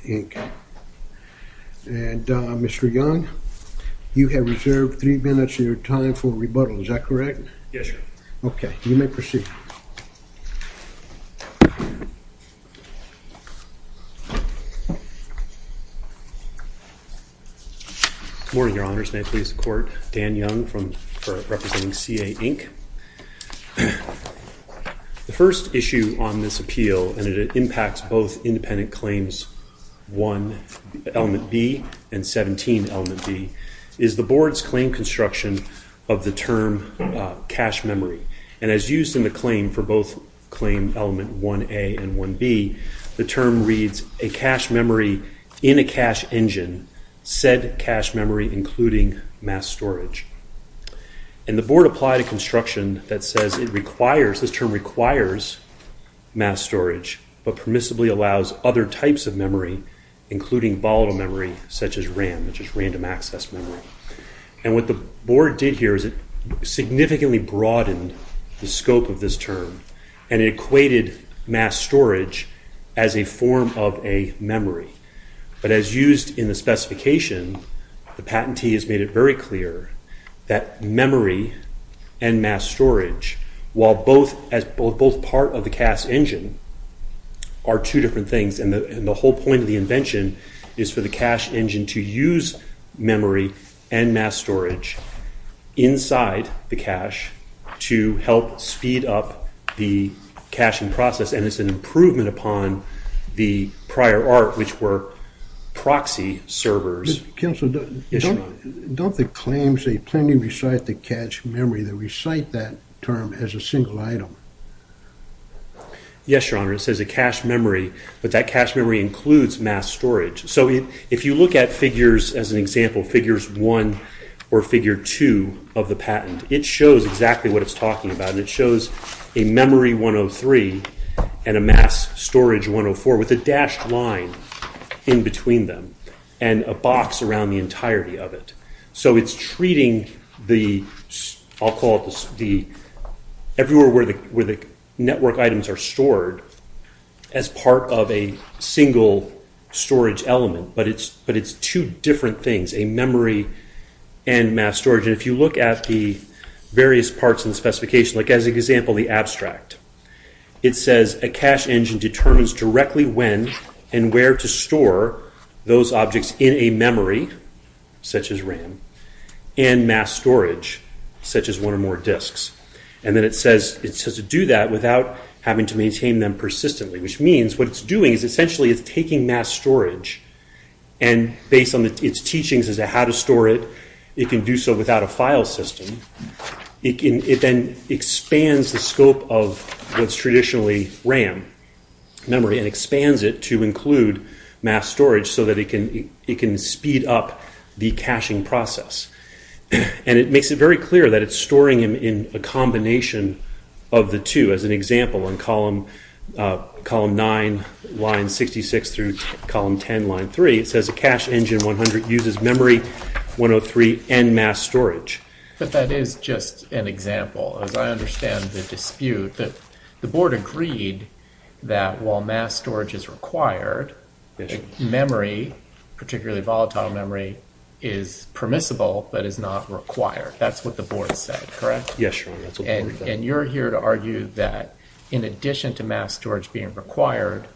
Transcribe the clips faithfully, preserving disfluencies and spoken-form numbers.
Incorporated. And uh, Mister Young, you have reserved three minutes of your time for rebuttal. Is that correct? Yes, sir. Okay, you may proceed. Good morning, Your Honors. May it please the Court. Dan Young from for representing C A Incorporated. The first issue on this appeal, and it impacts both independent claims one, element B, and seventeen, element B, is the Board's claim construction of the term uh, cache memory. And as used in the claim for both claim element one A and one B, the term reads, a cache memory in a cache engine, said cache memory including mass storage. And the Board applied a construction that says it requires, this term requires mass storage, but permissibly allows other types of memory, including volatile memory, such as RAM, which is random access memory. And what the Board did here is it significantly broadened the scope of this term, and it equated mass storage as a form of a memory. But as used in the specification, the patentee has made it very clear that memory and mass storage, while both as both, both part of the cache engine, are two different things. And the, and the whole point of the invention is for the cache engine to use memory and mass storage inside the cache to help speed up the caching process. And it's an improvement upon the prior art, which were proxy servers. Counsel, don't, yes, don't, don't the claims, they plainly recite the cache memory, they recite that term as a single item? Yes, Your Honor, it says a cache memory, but that cache memory includes mass storage. So it, if you look at figures, as an example, figures one or figure two of the patent, it shows exactly what it's talking about, and it shows a memory one oh three and a mass storage one oh four with a dashed line in between them and a box around the entirety of it. So it's treating the, I'll call it the, the everywhere where the where the network items are stored as part of a single storage element, but it's but it's two different things, a memory and mass storage. And if you look at the various parts in the specification, like as an example, the abstract, it says a cache engine determines directly when and where to store those objects in a memory, such as RAM, and mass storage, such as one or more disks. And then it says it says to do that without having to maintain them persistently, which means what it's doing is essentially it's taking mass storage, and based on the, its teachings as to how to store it, it can do so without a file system. It can it then expands the scope of what's traditionally RAM memory and expands it to include mass storage so that it can it can speed up the caching process. And it makes it very clear that it's storing them in a combination of the two. As an example, on column uh, column nine, line sixty-six through t- column ten, line three, it says a cache engine one hundred uses memory one oh three and mass storage. But that is just an example. As I understand the dispute, that the board agreed that while mass storage is required, yes, memory, particularly volatile memory, is permissible but is not required. That's what the board said, correct? Yes, Your Honor, that's what the and, board said. And you're here to argue that in addition to mass storage being required,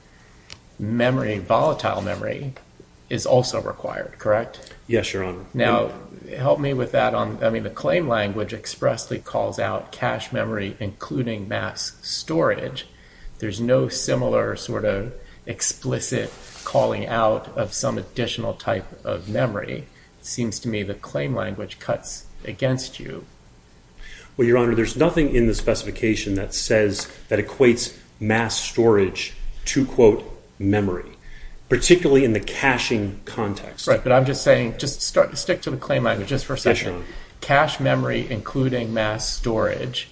memory, volatile memory, is also required, correct? Yes, Your Honor. Now, help me with that. On, I mean, the claim language expressly calls out cache memory including mass storage. There's no similar sort of explicit calling out of some additional type of memory. It seems to me the claim language cuts against you. Well, Your Honor, there's nothing in the specification that says, that equates mass storage to, quote, memory, particularly in the caching context. Right, but I'm just saying, just start, stick to the claim language just for a second. Yes, Your Honor. Cache memory including mass storage.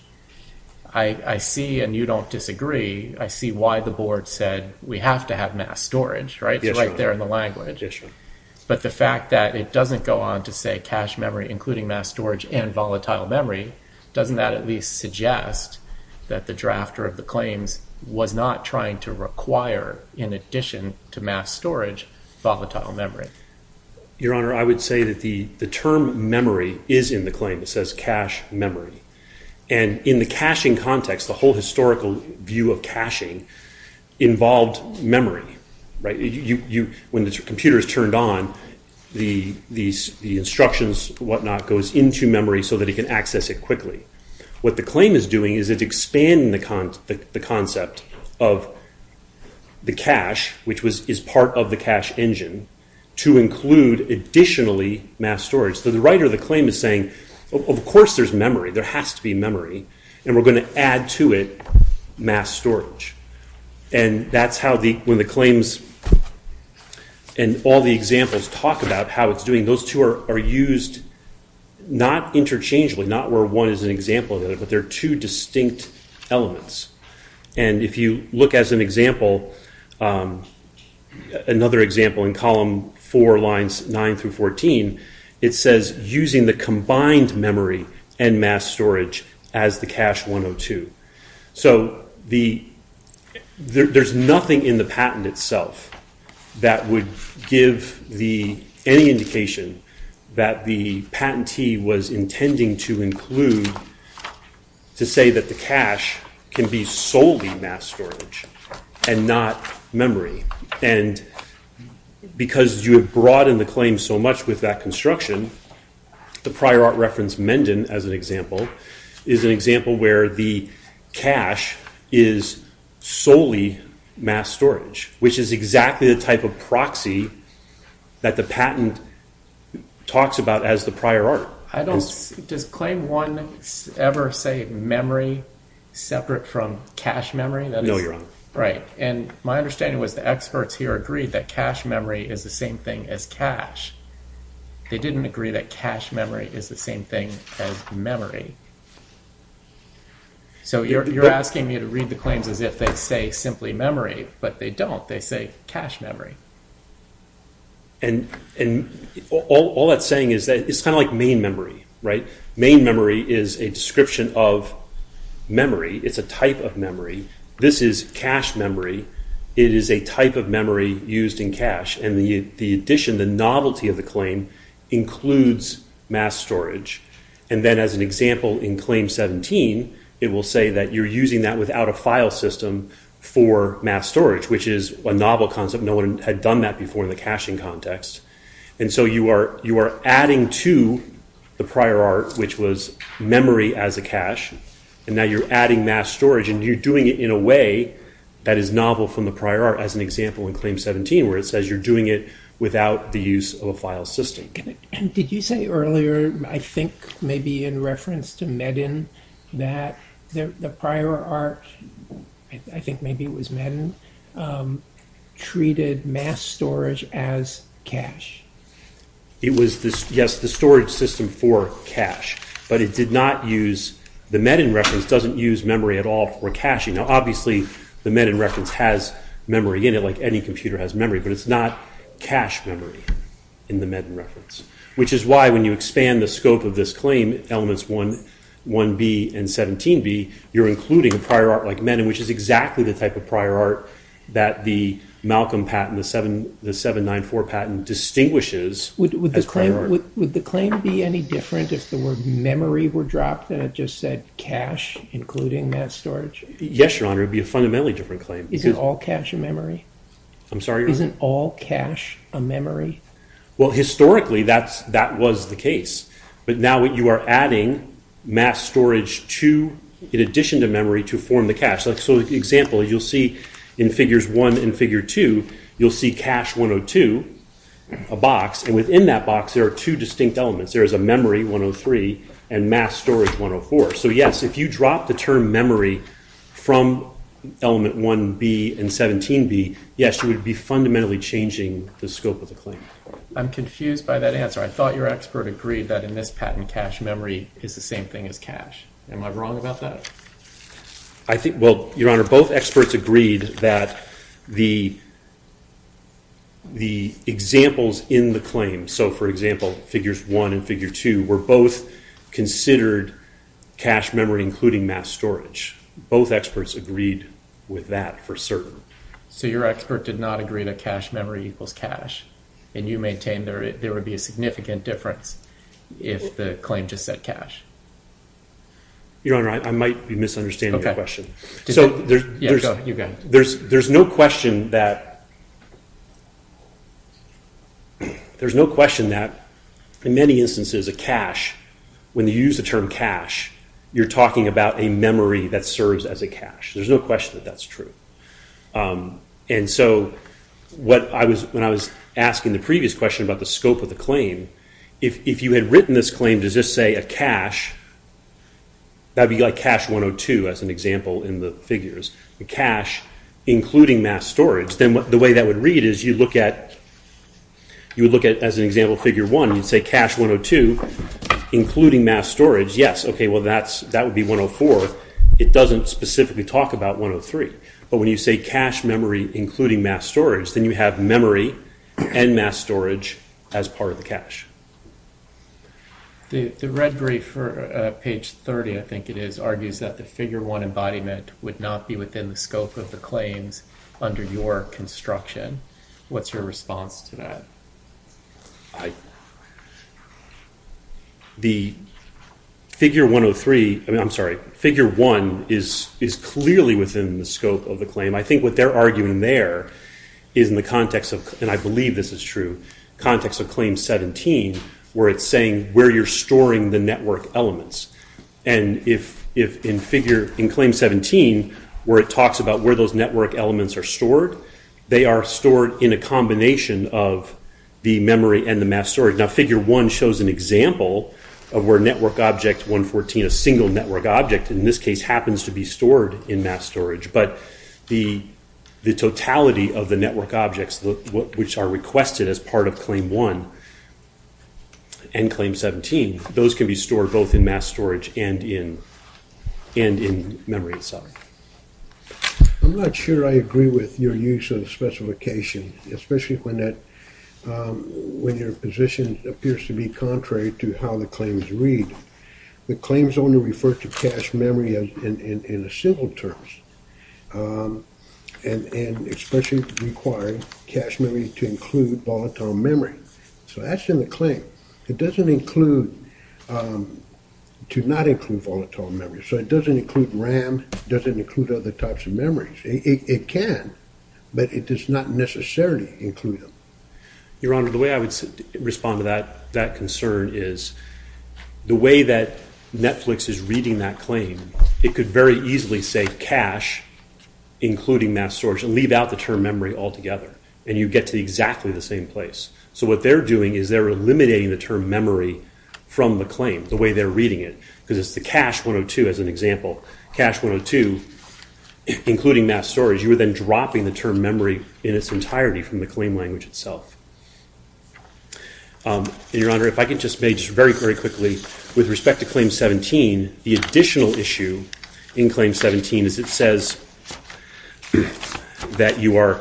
I, I see, and you don't disagree, I see why the board said we have to have mass storage, right? Yes, it's right Your there Honor. in the language. Yes, Your Honor. But the fact that it doesn't go on to say cache memory including mass storage and volatile memory, doesn't that at least suggest that the drafter of the claims was not trying to require, in addition to mass storage, volatile memory. Your Honor, I would say that the, the term memory is in the claim. It says cache memory. And in the caching context, the whole historical view of caching involved memory, right? You, you, when the computer is turned on, the, the, the instructions, whatnot, goes into memory so that it can access it quickly. What the claim is doing is it's expanding the, con- the, the concept of the cache, which was is part of the cache engine, to include additionally mass storage. So the writer of the claim is saying, of course there's memory, there has to be memory, and we're going to add to it mass storage. And that's how the when the claims and all the examples talk about how it's doing, those two are, are used not interchangeably, not where one is an example of the other, but they're two distinct elements. And if you look as an example, um, another example in column four, lines nine through fourteen, it says using the combined memory and mass storage as the cache one oh two. So the there, there's nothing in the patent itself that would give the any indication that the patentee was intending to include to say that the cache can be solely mass storage and not memory. And because you have broadened the claim so much with that construction, the prior art reference Menden, as an example, is an example where the cache is solely mass storage, which is exactly the type of proxy that the patent talks about as the prior art. I don't. Does claim one ever say memory separate from cache memory? That No, is, Your Honor. Right. And my understanding was the experts here agreed that cache memory is the same thing as cache. They didn't agree that cache memory is the same thing as memory. So you're, you're asking me to read the claims as if they say simply memory, but they don't. They say cache memory. And and all, all that's saying is that it's kind of like main memory, right? Main memory is a description of memory. It's a type of memory. This is cache memory. It is a type of memory used in cache. And the, the addition, the novelty of the claim includes mass storage. And then as an example in claim seventeen, it will say that you're using that without a file system for mass storage, which is a novel concept. No one had done that before in the caching context. And so you are you are adding to the prior art, which was memory as a cache, and now you're adding mass storage, and you're doing it in a way that is novel from the prior art, as an example in claim seventeen, where it says you're doing it without the use of a file system. Did you say earlier, I think maybe in reference to Medin, that the, the prior art, I, I think maybe it was Medin, um, treated mass storage as cache? It was, this, yes, the storage system for cache, but it did not use, the Medin reference doesn't use memory at all for caching. Now, obviously, the Medin reference has memory in it, like any computer has memory, but it's not cache memory in the Medin reference, which is why when you expand the scope of this claim, elements one, one B and seventeen B, you're including a prior art like Medin, which is exactly the type of prior art that the Malcolm patent, the seven the seven ninety-four patent, distinguishes. Would, would the as prior claim art. would, would the claim be any different if the word memory were dropped and it just said cache, including mass storage? Yes, Your Honor, it would be a fundamentally different claim. Isn't because- all cache a memory? I'm sorry, Your Honor? Isn't all cache a memory? Well, historically, that's that was the case. But now you are adding mass storage to, in addition to memory, to form the cache. Like, so, example, you'll see in figures one and figure two, you'll see cache one oh two, a box, and within that box there are two distinct elements. There is a memory, one oh three, and mass storage, one oh four. So yes, if you drop the term memory from element one B and seventeen B, yes, you would be fundamentally changing the scope of the claim. I'm confused by that answer. I thought your expert agreed that in this patent, cache memory is the same thing as cache. Am I wrong about that? I think, well, Your Honor, both experts agreed that the the examples in the claim, so for example, figures one and figure two, were both considered cache memory, including mass storage. Both experts agreed with that for certain. So your expert did not agree that cache memory equals cache? and you maintain there there would be a significant difference if the claim just said cash. Your Honor, I, I might be misunderstanding Okay. your question. Did so that- there's, Yeah, there's, go, you go. there's, there's no question that there's no question that in many instances a cache, when you use the term cache, you're talking about a memory that serves as a cache. There's no question that that's true. Um, and so what I was when I was asking the previous question about the scope of the claim, if if you had written this claim to just say a cache, that'd be like cache one oh two as an example in the figures. The cache, including mass storage, then what, the way that would read is you look at you would look at, as an example, figure one, you'd say cache one oh two, including mass storage. Yes, okay, well that's that would be one oh four. It doesn't specifically talk about one oh three. But when you say cache memory including mass storage, then you have memory and mass storage as part of the cache. The, the red brief for uh, page thirty, I think it is, argues that the figure one embodiment would not be within the scope of the claims under your construction. What's your response to that? I, the figure one oh three, I mean, I'm sorry, figure one is is clearly within the scope of the claim. I think what they're arguing there is in the context of, and I believe this is true, context of claim seventeen, where it's saying where you're storing the network elements. And if if in figure in claim seventeen, where it talks about where those network elements are stored, they are stored in a combination of the memory and the mass storage. Now, figure one shows an example of where network object one fourteen, a single network object, in this case happens to be stored in mass storage. But the the totality of the network objects the, which are requested as part of claim one and claim seventeen, those can be stored both in mass storage and in and in memory itself. I'm not sure I agree with your use of the specification, especially when that um, when your position appears to be contrary to how the claims read. The claims only refer to cache memory as in, in, in a single terms, um, and, and especially requiring cache memory to include volatile memory. So that's in the claim. It doesn't include, um, to not include volatile memory. So it doesn't include RAM, doesn't include other types of memories. It, it, it can, but it does not necessarily include them. Your Honor, the way I would respond to that that concern is the way that Netflix is reading that claim, it could very easily say cache, including mass storage, and leave out the term memory altogether, and you get to exactly the same place. So what they're doing is they're eliminating the term memory from the claim, the way they're reading it, because it's the cache one oh two as an example. Cache one oh two, including mass storage, you were then dropping the term memory in its entirety from the claim language itself. Um, and Your Honor, if I could just make just very, very quickly, with respect to Claim seventeen, the additional issue in Claim seventeen is it says that you are,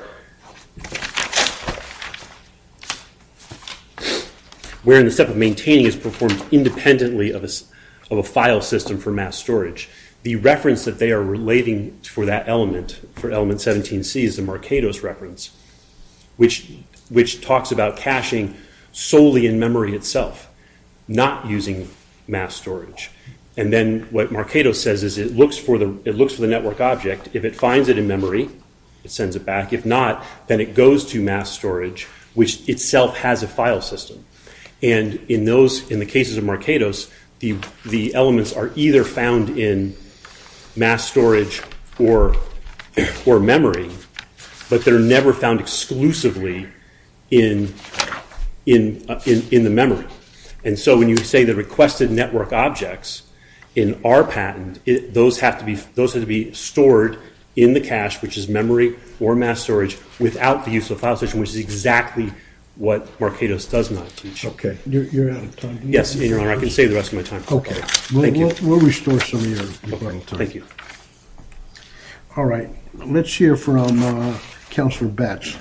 wherein the step of maintaining is performed independently of a, of a file system for mass storage. The reference that they are relating for that element, for element seventeen C, is the Marcados reference, which which talks about caching solely in memory itself, not using mass storage. And then what Marcados says is it looks for the it looks for the network object. If it finds it in memory, it sends it back. If not, then it goes to mass storage, which itself has a file system. And in those, in the cases of Marcados, the the elements are either found in mass storage or or memory, but they're never found exclusively in in uh, in in the memory. And so when you say the requested network objects in our patent, it, those have to be those have to be stored in the cache, which is memory or mass storage, without the use of file system, which is exactly what Marcados does not teach. Okay, you're, you're out of time. Yes, Your Honor, I can save the rest of my time. Okay, we'll, Thank you. we'll, we'll restore some of your rebuttal time. Thank you. All right, let's hear from uh, Councilor Batts.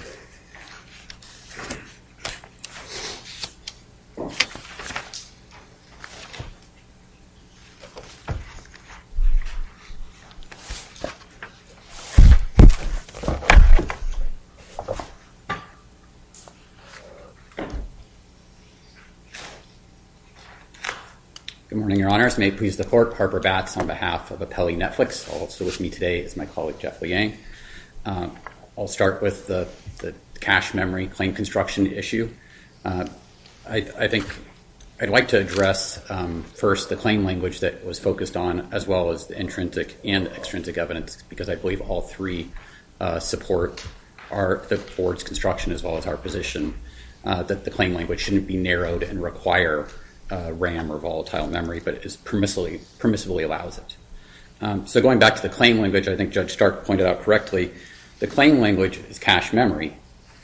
Good morning, Your Honors. May it please the Court, Harper Batts on behalf of Appellee Netflix. Also with me today is my colleague Jeff Liang. Um, I'll start with the, the cache memory claim construction issue. Uh, I, I think I'd like to address um, first the claim language that was focused on, as well as the intrinsic and extrinsic evidence, because I believe all three uh, support our, the Board's construction as well as our position uh, that the claim language shouldn't be narrowed and require uh, RAM or volatile memory, but is permissibly, permissibly allows it. Um, so going back to the claim language, I think Judge Stark pointed out correctly, the claim language is cache memory.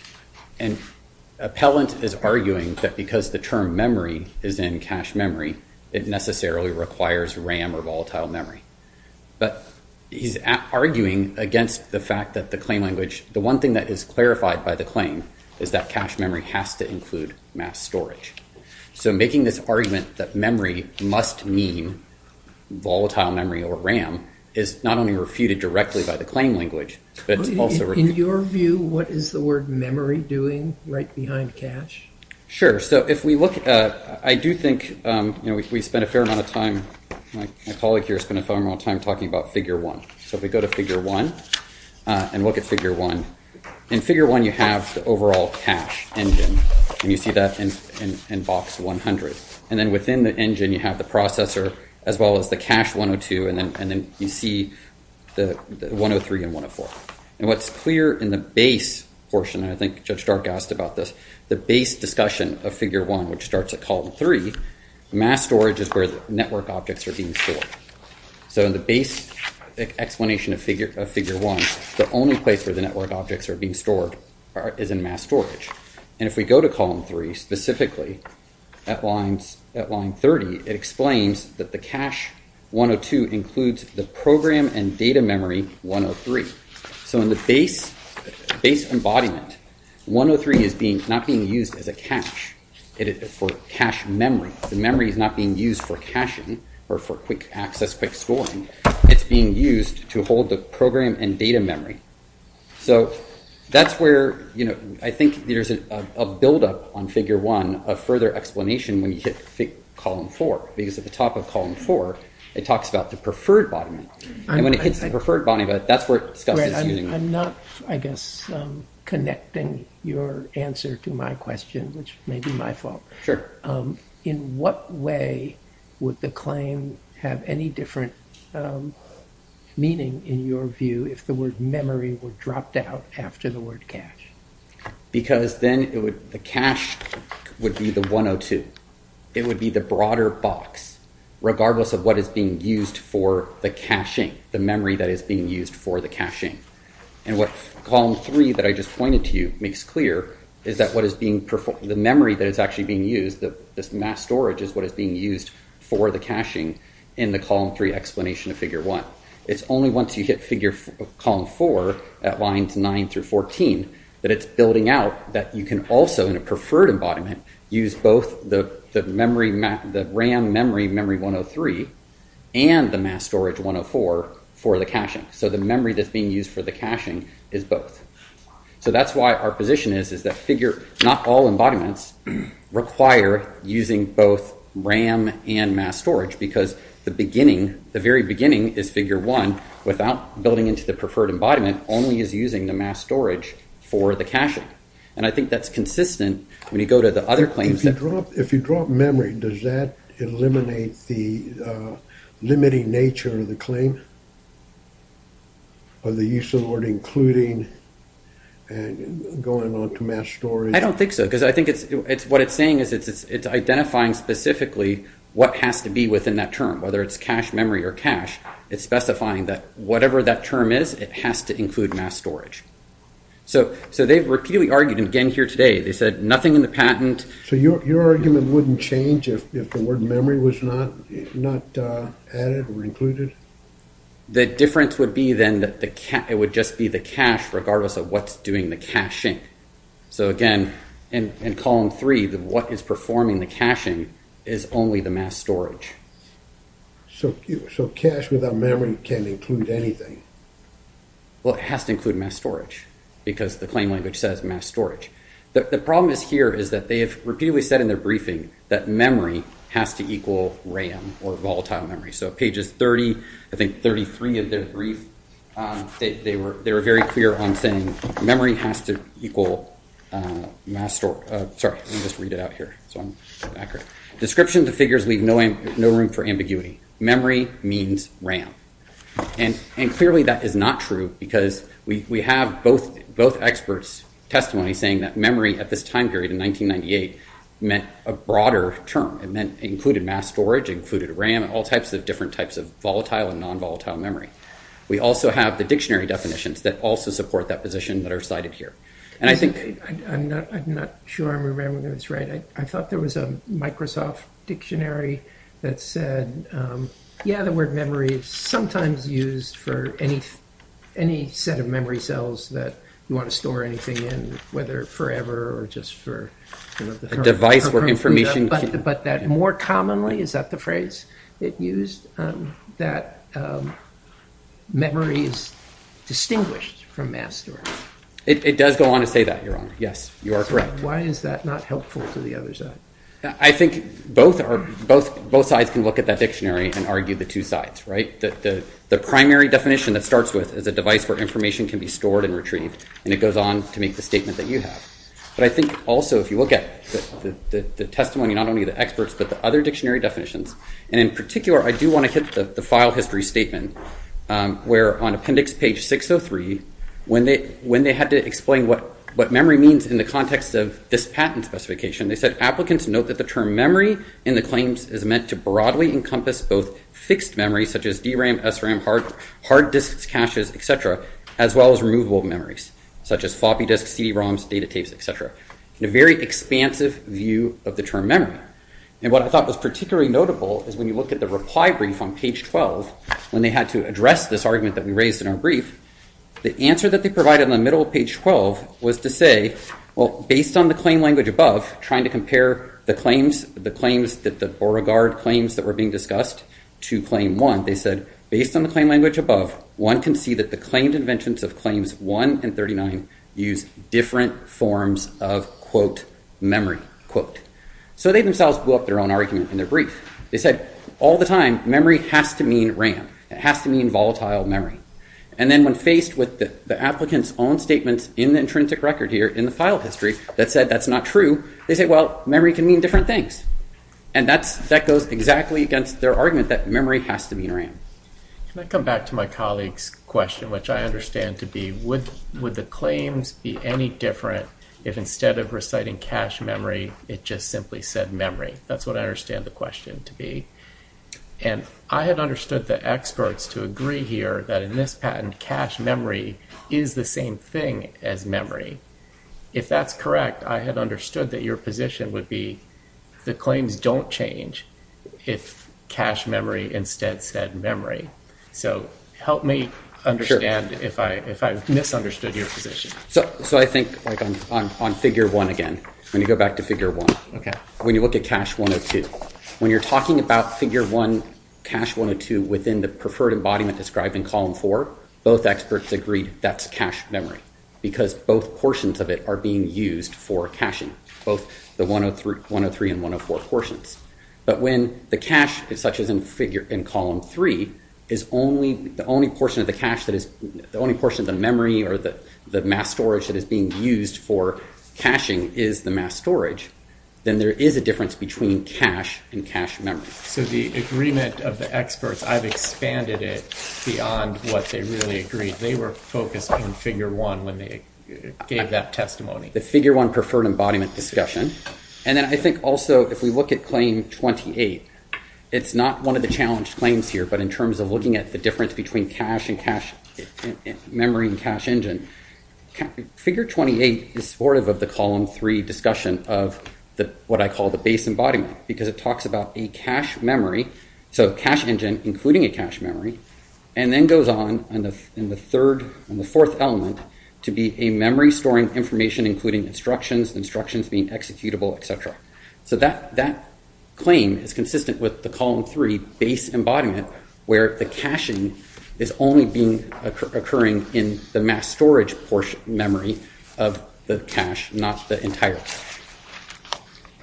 And appellant is arguing that because the term memory is in cache memory, it necessarily requires RAM or volatile memory. But he's a- arguing against the fact that the claim language, the one thing that is clarified by the claim is that cache memory has to include mass storage. So making this argument that memory must mean volatile memory or RAM is not only refuted directly by the claim language, but it's in, also... In your view, what is the word memory doing right behind cache? Sure. So if we look, uh, I do think, um, you know, we, we spent a fair amount of time, my, my colleague here spent a fair amount of time talking about figure one. So if we go to figure one uh, and look at figure one, in figure one you have the overall cache engine, and you see that in, in, in box one hundred. And then within the engine you have the processor as well as the cache one oh two, and then and then you see the, the one oh three and one oh four. And what's clear in the base portion, and I think Judge Stark asked about this, the base discussion of figure one, which starts at column three, mass storage is where the network objects are being stored. So in the base explanation of figure of figure one, the only place where the network objects are being stored are, is in mass storage. And if we go to column three, specifically at lines at line thirty, it explains that the cache one oh two includes the program and data memory one oh three. So in the base base embodiment, one oh three is being not being used as a cache. It is for cache memory. The memory is not being used for caching or for quick access, quick storing. It's being used to hold the program and data memory. So that's where, you know, I think there's a, a, a buildup on figure one of further explanation when you hit fig, column four, because at the top of column four, it talks about the preferred embodiment. I'm, and when it hits I, the preferred embodiment, that's where it discusses right, I'm, using... I'm not, I guess, um, connecting your answer to my question, which may be my fault. Sure. Um, in what way would the claim have any different um, meaning, in your view, if the word memory were dropped out after the word cache? Because then it would the cache would be the one oh two. It would be the broader box, regardless of what is being used for the caching, the memory that is being used for the caching. And what column three that I just pointed to you makes clear is that what is being performed, the memory that is actually being used, the, this mass storage is what is being used for the caching in the column three explanation of figure one. It's only once you hit figure f- column four at lines nine through fourteen that it's building out that you can also, in a preferred embodiment, use both the, the memory, ma- the RAM memory, memory one oh three, and the mass storage one oh four for the caching. So the memory that's being used for the caching is both. So that's why our position is, is that figure, not all embodiments require using both RAM and mass storage, because the beginning, the very beginning is figure one, without building into the preferred embodiment, only is using the mass storage for the caching. And I think that's consistent when you go to the other claims. If you that drop, if you drop memory, does that eliminate the uh, limiting nature of the claim? Or the use of the word including and going on to mass storage? I don't think so, because I think it's it's what it's saying is it's, it's it's identifying specifically what has to be within that term, whether it's cache memory or cache. It's specifying that whatever that term is, it has to include mass storage. So so they've repeatedly argued, and again here today, they said nothing in the patent. So your your argument wouldn't change if, if the word memory was not not uh, added or included? The difference would be then that the ca- it would just be the cache regardless of what's doing the caching. So again, in, in column three, the what is performing the caching is only the mass storage. So so cache without memory can include anything? Well, it has to include mass storage because the claim language says mass storage. The, the problem is here is that they have repeatedly said in their briefing that memory has to equal RAM, or volatile memory. So pages thirty, I think thirty-three of their brief, um, they, they were they were very clear on saying memory has to equal uh, mass store. Uh, sorry, let me just read it out here so I'm accurate. Descriptions of figures leave no amb- no room for ambiguity. Memory means RAM. And and clearly that is not true, because we, we have both both experts' testimony saying that memory at this time period in nineteen ninety-eight meant a broader term. It meant it included mass storage, it included RAM, all types of different types of volatile and non-volatile memory. We also have the dictionary definitions that also support that position that are cited here. And I think I, I'm not I'm not sure I'm remembering this right. I, I thought there was a Microsoft dictionary that said, um, yeah, the word memory is sometimes used for any any set of memory cells that you want to store anything in, whether forever or just for, you know, the a current, device where current information but, can, but that more commonly, is that the phrase it used, um, that um, memory is distinguished from mass storage? It, it does go on to say that, Your Honor. Yes, you are So correct. why is that not helpful to the other side? I think both are both both sides can look at that dictionary and argue the two sides, right? The, the the primary definition that starts with is a device where information can be stored and retrieved, and it goes on to make the statement that you have. But I think also, if you look at the, the, the, the testimony, not only the experts, but the other dictionary definitions, and in particular, I do want to hit the, the file history statement, um, where on appendix page six oh three, when they when they had to explain what what memory means in the context of this patent specification, they said applicants note that the term memory in the claims is meant to broadly encompass both fixed memory, such as D RAM, S RAM, hard, hard disks, caches, et cetera, as well as removable memories, such as floppy disks, C D ROMs, data tapes, et cetera. In a very expansive view of the term memory. And what I thought was particularly notable is when you look at the reply brief on page twelve, when they had to address this argument that we raised in our brief, the answer that they provided in the middle of page twelve was to say, well, based on the claim language above, trying to compare the claims, the claims that the Beauregard claims that were being discussed to claim one, they said, based on the claim language above, one can see that the claimed inventions of claims one and thirty-nine use different forms of, quote, memory, quote. So they themselves blew up their own argument in their brief. They said, all the time, memory has to mean RAM. It has to mean volatile memory. And then when faced with the, the applicant's own statements in the intrinsic record here, in the file history, that said that's not true, they say, well, memory can mean different things. And that's that goes exactly against their argument that memory has to mean RAM. Can I come back to my colleague's question, which I understand to be, would would the claims be any different if instead of reciting cache memory, it just simply said memory? That's what I understand the question to be. And I had understood the experts to agree here that in this patent, cache memory is the same thing as memory. If that's correct, I had understood that your position would be the claims don't change if cache memory instead said memory. So help me understand sure. if I if I misunderstood your position. So so I think like on, on, on figure one again, when you go back to figure one, okay. When you look at cache one oh two, when you're talking about figure one, cache one oh two within the preferred embodiment described in column four, both experts agreed that's cache memory because both portions of it are being used for caching, both the one oh three and one oh four portions. But when the cache, such as in figure in column three, is only the only portion of the cache that is the only portion of the memory or the, the mass storage that is being used for caching is the mass storage, then there is a difference between cache and cache memory. So the agreement of the experts, I've expanded it beyond what they really agreed. They were focused on figure one when they gave that testimony. The figure one preferred embodiment discussion. And then I think also if we look at claim twenty-eight, it's not one of the challenged claims here, but in terms of looking at the difference between cache and cache memory and cache engine, figure twenty-eight is supportive of the column three discussion of the, what I call the base embodiment, because it talks about a cache memory, so cache engine including a cache memory, and then goes on in the, in the third and the fourth element to be a memory storing information including instructions, instructions being executable, et cetera. So that that claim is consistent with the column three base embodiment, where the caching is only being occur- occurring in the mass storage portion memory of the cache, not the entire cache.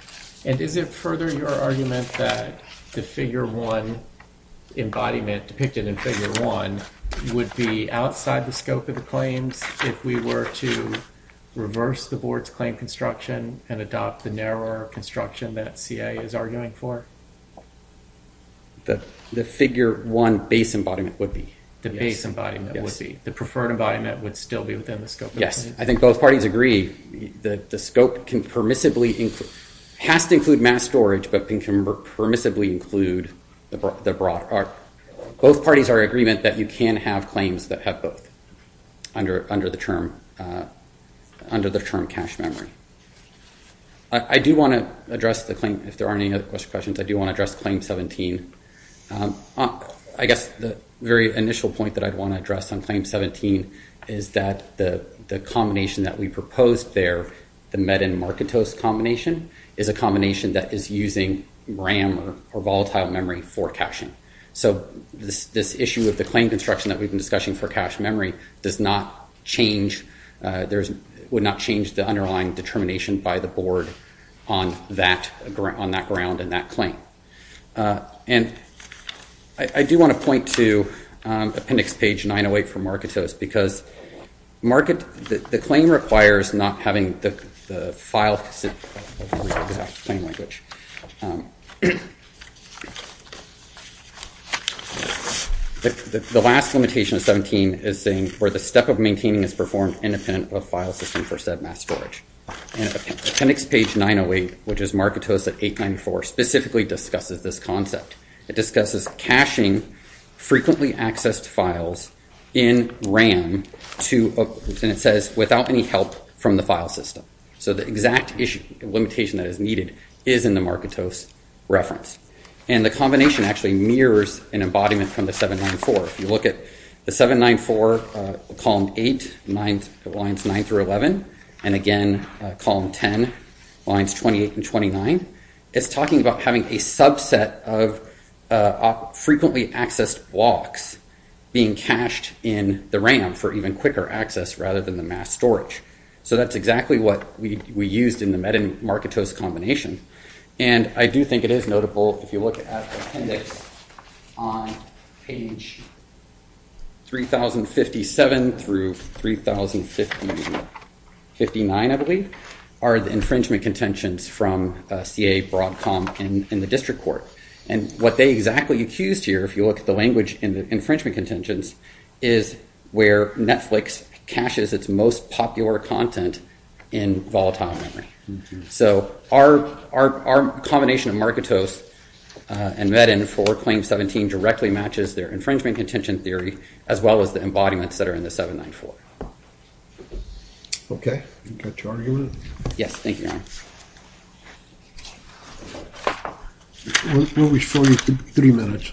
And is it further your argument that the figure one embodiment depicted in figure one would be outside the scope of the claims if we were to reverse the board's claim construction and adopt the narrower construction that C A is arguing for? The, the figure one base embodiment would be. The Yes. base embodiment Yes. would be. The preferred embodiment would still be within the scope of Yes, the claims? I think both parties agree that the scope can permissibly include, has to include mass storage, but can permissibly include the, bro- the broad art. Both parties are in agreement that you can have claims that have both under under the term uh, under the term cache memory. I, I do want to address the claim. If there aren't any other questions, I do want to address claim seventeen. Um, uh, I guess the very initial point that I'd want to address on claim seventeen is that the the combination that we proposed there, the Medin-Marketose combination, is a combination that is using RAM or, or volatile memory for caching. So this this issue of the claim construction that we've been discussing for cache memory does not change. Uh, there's would not change the underlying determination by the board on that on that ground and that claim. Uh, and I, I do want to point to um, appendix page nine oh eight for Marketose, because market the, the claim requires not having the the file exact claim language. Um, The, the, the last limitation of seventeen is saying where the step of maintaining is performed independent of a file system for said mass storage. And appendix page nine oh eight, which is Marketose at eight ninety-four, specifically discusses this concept. It discusses caching frequently accessed files in RAM to, uh, and it says without any help from the file system. So the exact issue, limitation that is needed is in the Marketose reference. And the combination actually mirrors an embodiment from the seven ninety-four. If you look at the seven ninety-four, uh, column eight, nine, lines nine through eleven, and again, uh, column ten, lines twenty-eight and twenty-nine, it's talking about having a subset of uh, frequently accessed blocks being cached in the RAM for even quicker access rather than the mass storage. So that's exactly what we, we used in the Medin-Marketose combination. And I do think it is notable, if you look at the appendix on page three thousand fifty-seven through three thousand fifty-nine, I believe, are the infringement contentions from uh, C A, Broadcom, in, in the district court. And what they exactly accused here, if you look at the language in the infringement contentions, is where Netflix caches its most popular content in volatile memory. Mm-hmm. So our, our our combination of Marketose uh, and Medin for Claim seventeen directly matches their infringement contention theory as well as the embodiments that are in the seven ninety-four. Okay, you got your argument? Yes, thank you, Your Honor. We'll, we'll restore you to three minutes.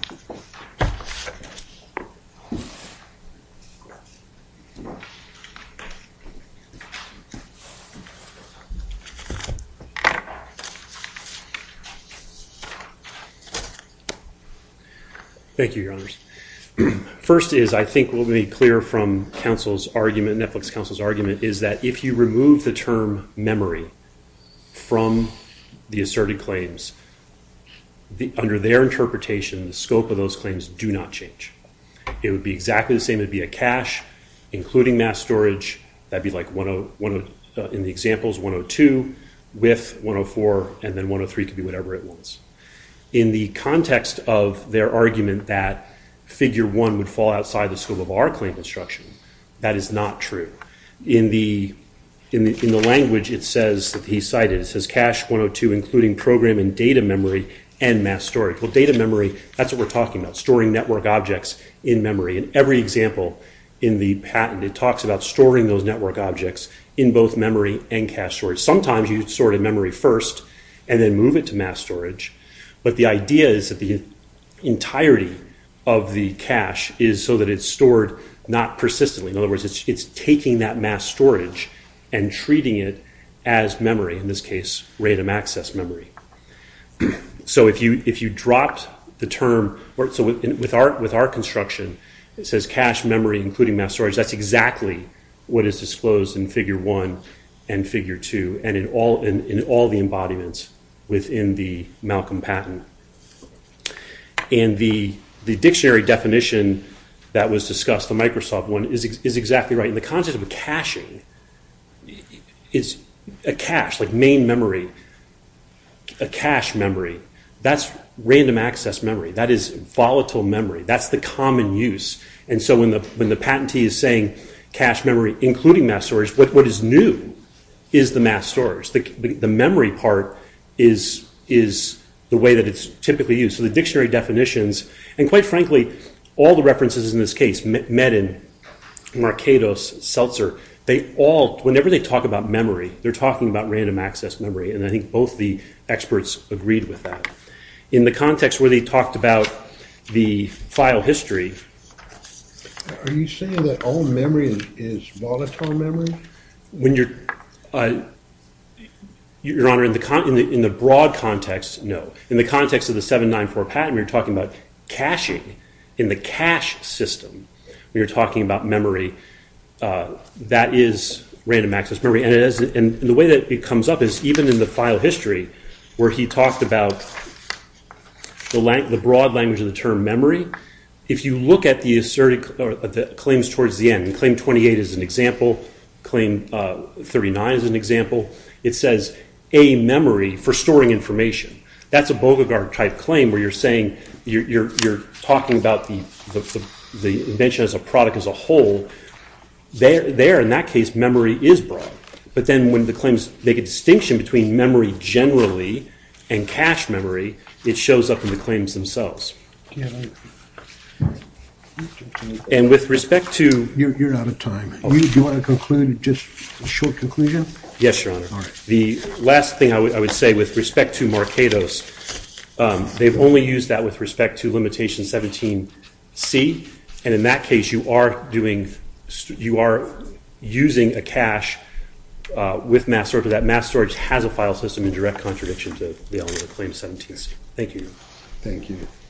Thank you, Your Honors. First is, I think what will be clear from counsel's argument, Netflix counsel's argument, is that if you remove the term memory from the asserted claims, the, under their interpretation, the scope of those claims do not change. It would be exactly the same. It would be a cache, including mass storage. That'd be like one oh, one oh, uh, in the examples, one oh two with one oh four, and then one oh three could be whatever it wants. In the context of their argument that figure one would fall outside the scope of our claim construction, that is not true. In the in the in the language it says that he cited, it says cache one oh two including program and data memory and mass storage. Well, data memory, that's what we're talking about, storing network objects in memory. In every example in the patent, it talks about storing those network objects in both memory and cache storage. Sometimes you store it in memory first and then move it to mass storage. But the idea is that the entirety of the cache is so that it's stored not persistently. In other words, it's, it's taking that mass storage and treating it as memory, in this case, random access memory. So if you if you dropped the term, or, so with, with our with our construction, it says cache memory including mass storage. That's exactly what is disclosed in Figure One and Figure Two, and in all in, in all the embodiments within the Malcolm patent. And the, the dictionary definition that was discussed, the Microsoft one, is, is exactly right. In the concept of caching, it's a cache, like main memory, a cache memory. That's random access memory. That is volatile memory. That's the common use. And so when the when the patentee is saying cache memory, including mass storage, what, what is new is the mass storage. The, the, the memory part is is the way that it's typically used. So the dictionary definitions, and quite frankly, all the references in this case, Medin, Markados, Seltzer, they all, whenever they talk about memory, they're talking about random access memory, and I think both the experts agreed with that. In the context where they talked about the file history. Are you saying that all memory is, is volatile memory? When you're, uh, Your Honor, in the, con- in the in the broad context, no. In the context of the seven ninety-four patent, we're talking about caching. In the cache system, when you're talking about memory, uh, that is random access memory. And, it is, and the way that it comes up is even in the file history, where he talked about the, lang- the broad language of the term memory. If you look at the asserted or the claims towards the end, claim twenty-eight is an example, claim uh, thirty-nine is an example, it says a memory for storing information. That's a Bogart type claim where you're saying you're you're, you're talking about the, the the the invention as a product as a whole. There, there in that case, memory is broad. But then when the claims make a distinction between memory generally and cache memory, it shows up in the claims themselves. Yeah, I- And with respect to You're, you're out of time. You, do you want to conclude, just a short conclusion? Yes, Your Honor. All right. The last thing I would I would say with respect to Markados, um, they've only used that with respect to limitation seventeen C, and in that case, you are doing you are using a cache uh, with mass storage. But that mass storage has a file system in direct contradiction to the element of claim seventeen C. Thank you. Thank you.